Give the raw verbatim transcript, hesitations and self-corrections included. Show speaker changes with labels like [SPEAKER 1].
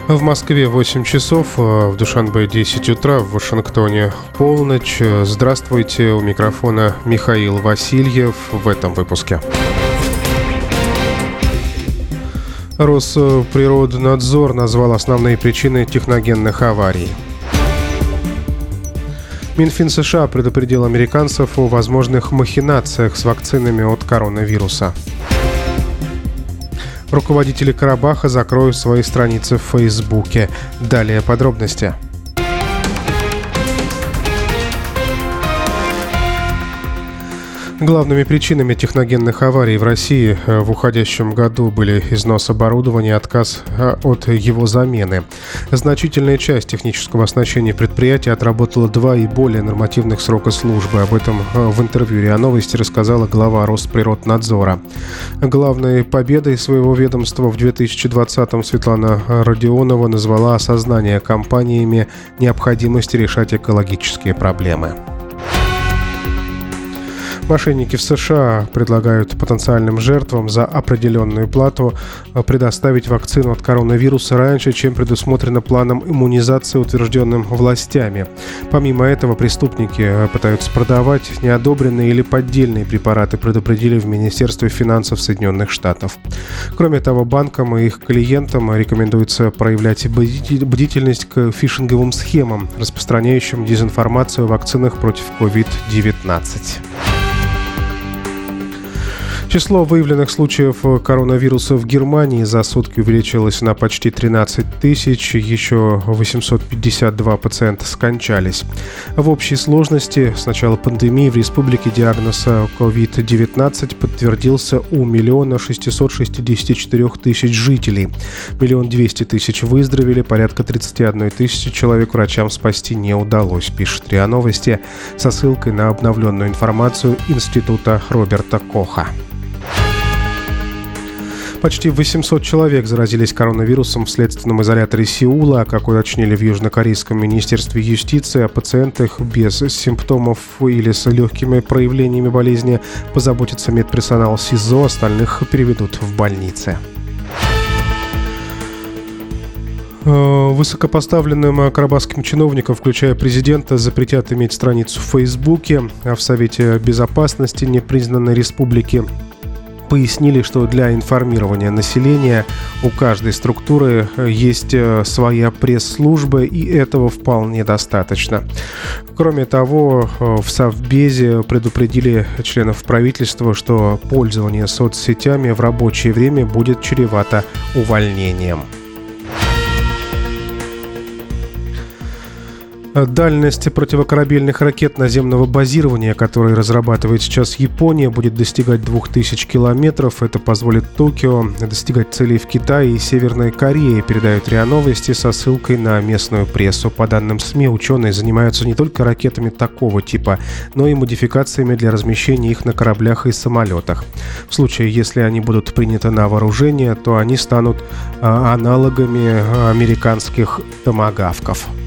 [SPEAKER 1] В Москве восемь часов, в Душанбе десять утра, в Вашингтоне полночь. Здравствуйте, у микрофона Михаил Васильев в этом выпуске. Росприроднадзор назвал основные причины техногенных аварий. Минфин США предупредил американцев о возможных махинациях с вакцинами от коронавируса. Руководители Карабаха закроют свои страницы в Фейсбуке. Далее подробности. Главными причинами техногенных аварий в России в уходящем году были износ оборудования и отказ от его замены. Значительная часть технического оснащения предприятия отработала два и более нормативных срока службы. Об этом в интервью РИА Новости рассказала глава Росприроднадзора. Главной победой своего ведомства в две тысячи двадцатом Светлана Родионова назвала осознание компаниями необходимости решать экологические проблемы. Мошенники в США предлагают потенциальным жертвам за определенную плату предоставить вакцину от коронавируса раньше, чем предусмотрено планом иммунизации, утвержденным властями. Помимо этого, преступники пытаются продавать неодобренные или поддельные препараты, предупредили в Министерстве финансов Соединенных Штатов. Кроме того, банкам и их клиентам рекомендуется проявлять бдительность к фишинговым схемам, распространяющим дезинформацию о вакцинах против ковид девятнадцать. Число выявленных случаев коронавируса в Германии за сутки увеличилось на почти тринадцать тысяч, еще восемьсот пятьдесят два пациента скончались. В общей сложности с начала пандемии в республике диагноз ковид девятнадцать подтвердился у миллиона шестисот шестидесяти четырёх тысяч жителей. Миллион двести тысяч выздоровели, порядка тридцать одна тысяча человек врачам спасти не удалось, пишет РИА Новости со ссылкой на обновленную информацию Института Роберта Коха. Почти восемьсот человек заразились коронавирусом в следственном изоляторе Сеула. Как уточнили в Южнокорейском министерстве юстиции, о пациентах без симптомов или с легкими проявлениями болезни позаботится медперсонал СИЗО, остальных переведут в больницы. Высокопоставленным карабахским чиновникам, включая президента, запретят иметь страницу в Фейсбуке. А в Совете Безопасности непризнанной республики пояснили, что для информирования населения у каждой структуры есть своя пресс-служба, и этого вполне достаточно. Кроме того, в Совбезе предупредили членов правительства, что пользование соцсетями в рабочее время будет чревато увольнением. Дальность противокорабельных ракет наземного базирования, которые разрабатывает сейчас Япония, будет достигать двух тысяч километров. Это позволит Токио достигать целей в Китае и Северной Корее, передают РИА Новости со ссылкой на местную прессу. По данным СМИ, ученые занимаются не только ракетами такого типа, но и модификациями для размещения их на кораблях и самолетах. В случае, если они будут приняты на вооружение, то они станут аналогами американских томагавков.